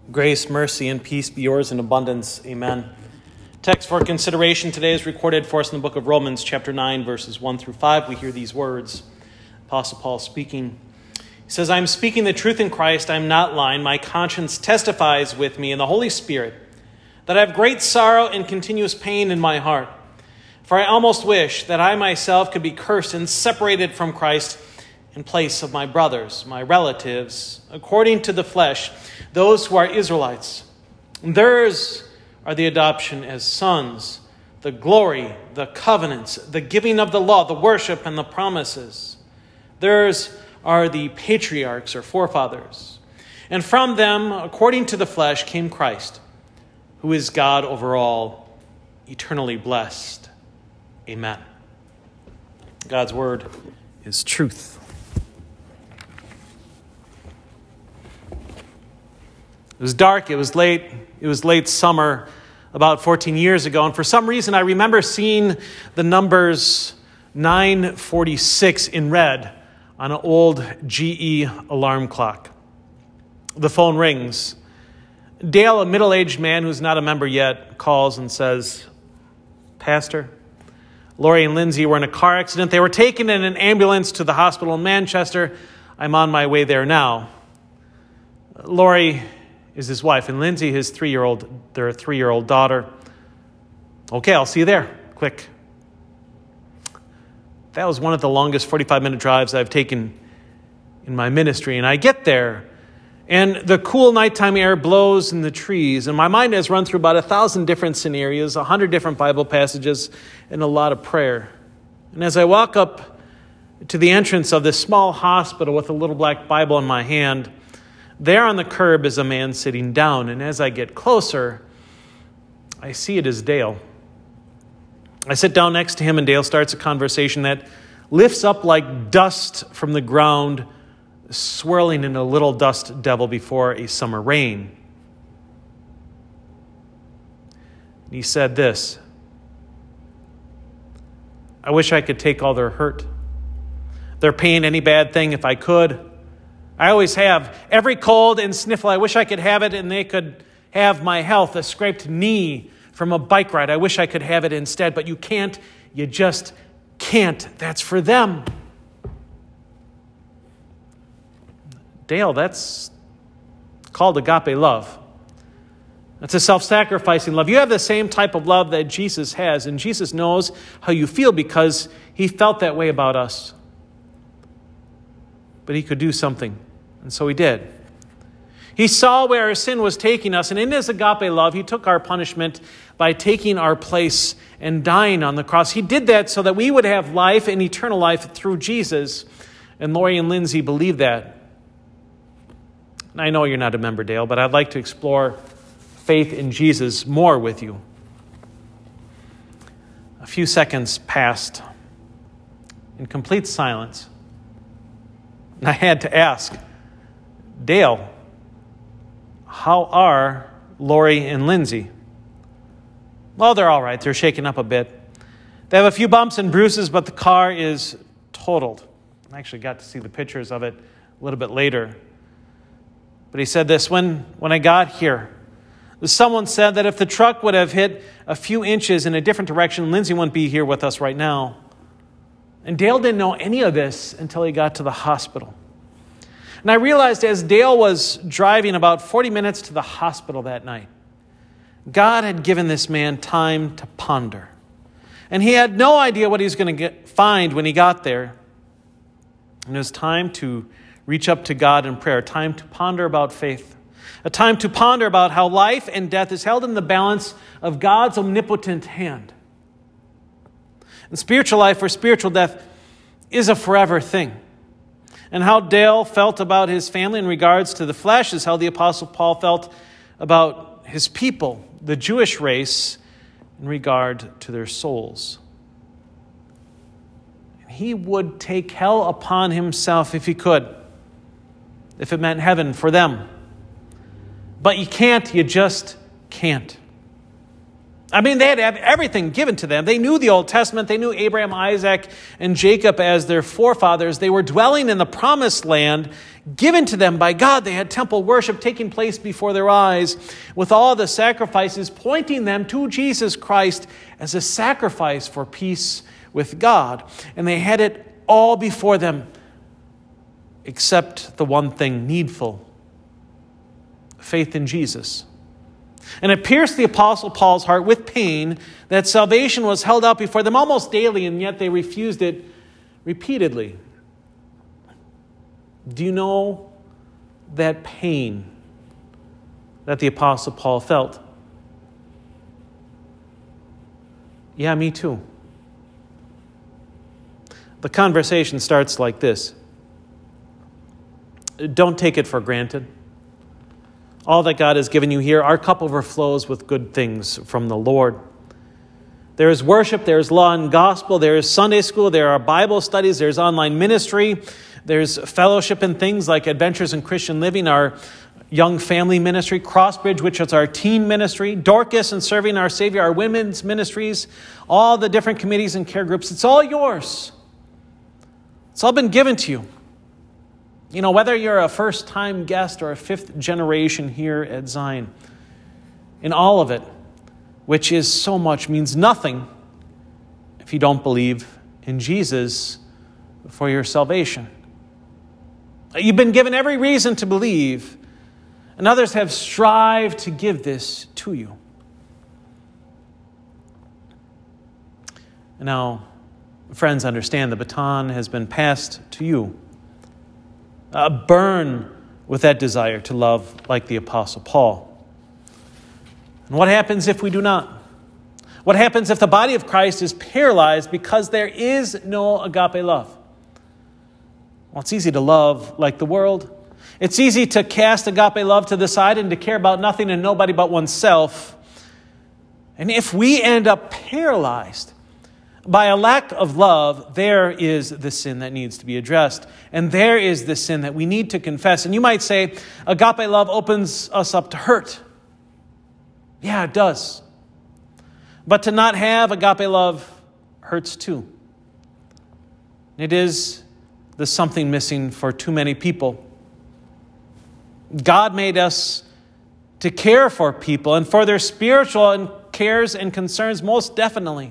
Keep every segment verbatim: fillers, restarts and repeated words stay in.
Grace, mercy, and peace be yours in abundance. Amen. Text for consideration today is recorded for us in the book of Romans, chapter nine, verses one through five. We hear these words. Apostle Paul speaking. He says, I am speaking the truth in Christ. I am not lying. My conscience testifies with me in the Holy Spirit that I have great sorrow and continuous pain in my heart. For I almost wish that I myself could be cursed and separated from Christ in place of my brothers, my relatives, according to the flesh, those who are Israelites. Theirs are the adoption as sons, the glory, the covenants, the giving of the law, the worship, and the promises. Theirs are the patriarchs or forefathers. And from them, according to the flesh, came Christ, who is God over all, eternally blessed. Amen. God's word is truth. It was dark, it was late, it was late summer about fourteen years ago, and for some reason I remember seeing the numbers nine forty-six in red on an old G E alarm clock. The phone rings. Dale, a middle-aged man who's not a member yet, calls and says, Pastor, Lori and Lindsay were in a car accident. They were taken in an ambulance to the hospital in Manchester. I'm on my way there now. Lori is his wife, and Lindsay, his three-year-old, their three-year-old daughter. Okay, I'll see you there. Quick. That was one of the longest forty-five-minute drives I've taken in my ministry, and I get there, and the cool nighttime air blows in the trees, and my mind has run through about a thousand different scenarios, a hundred different Bible passages, and a lot of prayer. And as I walk up to the entrance of this small hospital with a little black Bible in my hand, there on the curb is a man sitting down, and as I get closer, I see it is Dale. I sit down next to him, and Dale starts a conversation that lifts up like dust from the ground, swirling in a little dust devil before a summer rain. And he said this, I wish I could take all their hurt, their pain, any bad thing if I could. I always have. Every cold and sniffle, I wish I could have it and they could have my health. A scraped knee from a bike ride, I wish I could have it instead. But you can't. You just can't. That's for them. Dale, that's called agape love. That's a self-sacrificing love. You have the same type of love that Jesus has. And Jesus knows how you feel because he felt that way about us. But he could do something. And so he did. He saw where our sin was taking us, and in his agape love, he took our punishment by taking our place and dying on the cross. He did that so that we would have life and eternal life through Jesus. And Lori and Lindsay believe that. And I know you're not a member, Dale, but I'd like to explore faith in Jesus more with you. A few seconds passed in complete silence. And I had to ask, Dale, how are Lori and Lindsay? Well, they're all right. They're shaken up a bit. They have a few bumps and bruises, but the car is totaled. I actually got to see the pictures of it a little bit later. But he said this, when, when I got here, someone said that if the truck would have hit a few inches in a different direction, Lindsay wouldn't be here with us right now. And Dale didn't know any of this until he got to the hospital. And I realized as Dale was driving about forty minutes to the hospital that night, God had given this man time to ponder. And he had no idea what he was going to get, find when he got there. And it was time to reach up to God in prayer, time to ponder about faith, a time to ponder about how life and death is held in the balance of God's omnipotent hand. And spiritual life or spiritual death is a forever thing. And how Dale felt about his family in regards to the flesh is how the Apostle Paul felt about his people, the Jewish race, in regard to their souls. He would take hell upon himself if he could, if it meant heaven for them. But you can't, you just can't. I mean, they had to have everything given to them. They knew the Old Testament. They knew Abraham, Isaac, and Jacob as their forefathers. They were dwelling in the promised land given to them by God. They had temple worship taking place before their eyes with all the sacrifices pointing them to Jesus Christ as a sacrifice for peace with God. And they had it all before them except the one thing needful: faith in Jesus. And it pierced the Apostle Paul's heart with pain that salvation was held out before them almost daily, and yet they refused it repeatedly. Do you know that pain that the Apostle Paul felt? Yeah, me too. The conversation starts like this: don't take it for granted. All that God has given you here, our cup overflows with good things from the Lord. There is worship, there is law and gospel, there is Sunday school, there are Bible studies, there's online ministry, there's fellowship in things like Adventures in Christian Living, our young family ministry, Crossbridge, which is our teen ministry, Dorcas and Serving Our Savior, our women's ministries, all the different committees and care groups. It's all yours. It's all been given to you. You know, whether you're a first-time guest or a fifth generation here at Zion, in all of it, which is so much, means nothing if you don't believe in Jesus for your salvation. You've been given every reason to believe, and others have strived to give this to you. Now, friends, understand the baton has been passed to you. Uh, burn with that desire to love like the Apostle Paul. And what happens if we do not? What happens if the body of Christ is paralyzed because there is no agape love? Well, it's easy to love like the world. It's easy to cast agape love to the side and to care about nothing and nobody but oneself. And if we end up paralyzed by a lack of love, there is the sin that needs to be addressed. And there is the sin that we need to confess. And you might say, agape love opens us up to hurt. Yeah, it does. But to not have agape love hurts too. It is the something missing for too many people. God made us to care for people and for their spiritual cares and concerns most definitely.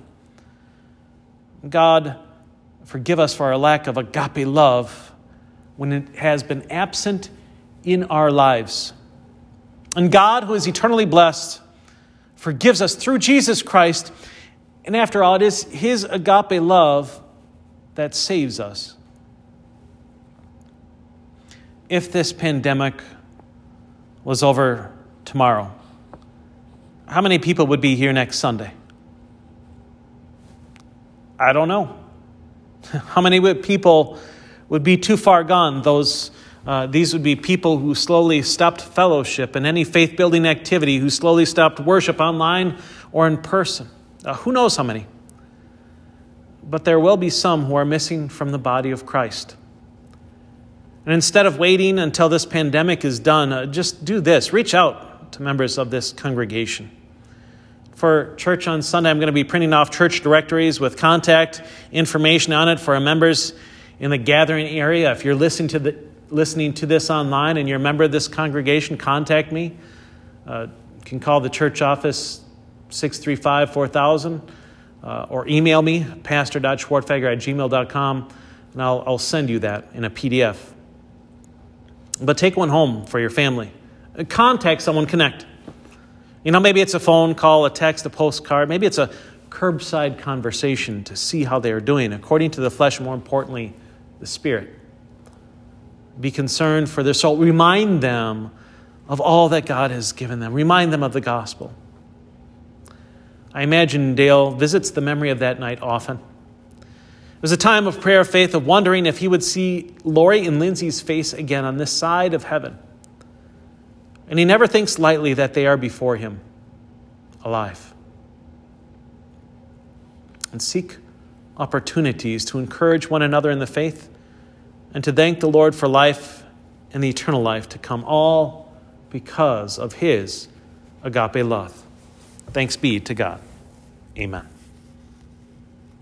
God, forgive us for our lack of agape love when it has been absent in our lives. And God, who is eternally blessed, forgives us through Jesus Christ. And after all, it is His agape love that saves us. If this pandemic was over tomorrow, how many people would be here next Sunday? I don't know. How many would people would be too far gone? Those, uh, these would be people who slowly stopped fellowship and any faith-building activity, who slowly stopped worship online or in person. Uh, who knows how many? But there will be some who are missing from the body of Christ. And instead of waiting until this pandemic is done, uh, just do this. Reach out to members of this congregation. For church on Sunday, I'm going to be printing off church directories with contact information on it for our members in the gathering area. If you're listening to the listening to this online and you're a member of this congregation, contact me. Uh, you can call the church office six three five, four thousand uh, or email me, pastor dot schwartfeger at gmail dot com, and I'll, I'll send you that in a P D F. But take one home for your family. Contact someone, connect. You know, maybe it's a phone call, a text, a postcard. Maybe it's a curbside conversation to see how they are doing, according to the flesh, more importantly, the spirit. Be concerned for their soul. Remind them of all that God has given them. Remind them of the gospel. I imagine Dale visits the memory of that night often. It was a time of prayer, faith, of wondering if he would see Lori and Lindsay's face again on this side of heaven. And he never thinks lightly that they are before him, alive. And seek opportunities to encourage one another in the faith and to thank the Lord for life and the eternal life to come, all because of His agape love. Thanks be to God. Amen.